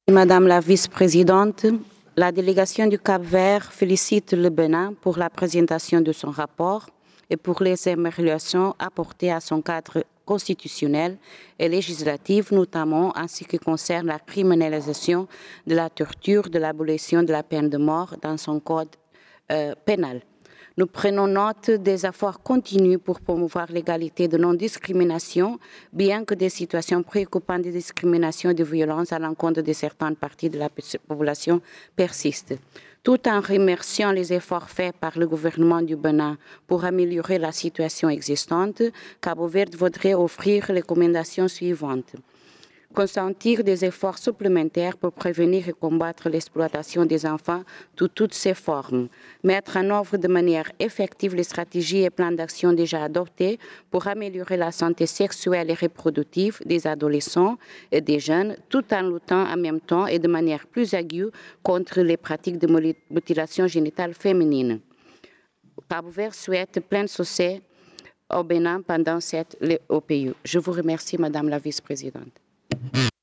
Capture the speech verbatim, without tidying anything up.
Madame la vice-présidente, la délégation du Cap-Vert félicite le Bénin pour la présentation de son rapport et pour les améliorations apportées à son cadre constitutionnel et législatif, notamment en ce qui concerne la criminalisation de la torture, de l'abolition de la peine de mort dans son code euh, pénal. Nous prenons note des efforts continus pour promouvoir l'égalité de non-discrimination, bien que des situations préoccupantes de discrimination et de violence à l'encontre de certaines parties de la population persistent. Tout en remerciant les efforts faits par le gouvernement du Bénin pour améliorer la situation existante, Cabo Verde voudrait offrir les recommandations suivantes. Consentir des efforts supplémentaires pour prévenir et combattre l'exploitation des enfants sous toutes ses formes. Mettre en œuvre de manière effective les stratégies et plans d'action déjà adoptés pour améliorer la santé sexuelle et reproductive des adolescents et des jeunes, tout en luttant en même temps et de manière plus aiguë contre les pratiques de mutilation génitale féminine. Cabo Verde souhaite plein succès au Bénin pendant cette O P U. Je vous remercie, Madame la vice-présidente.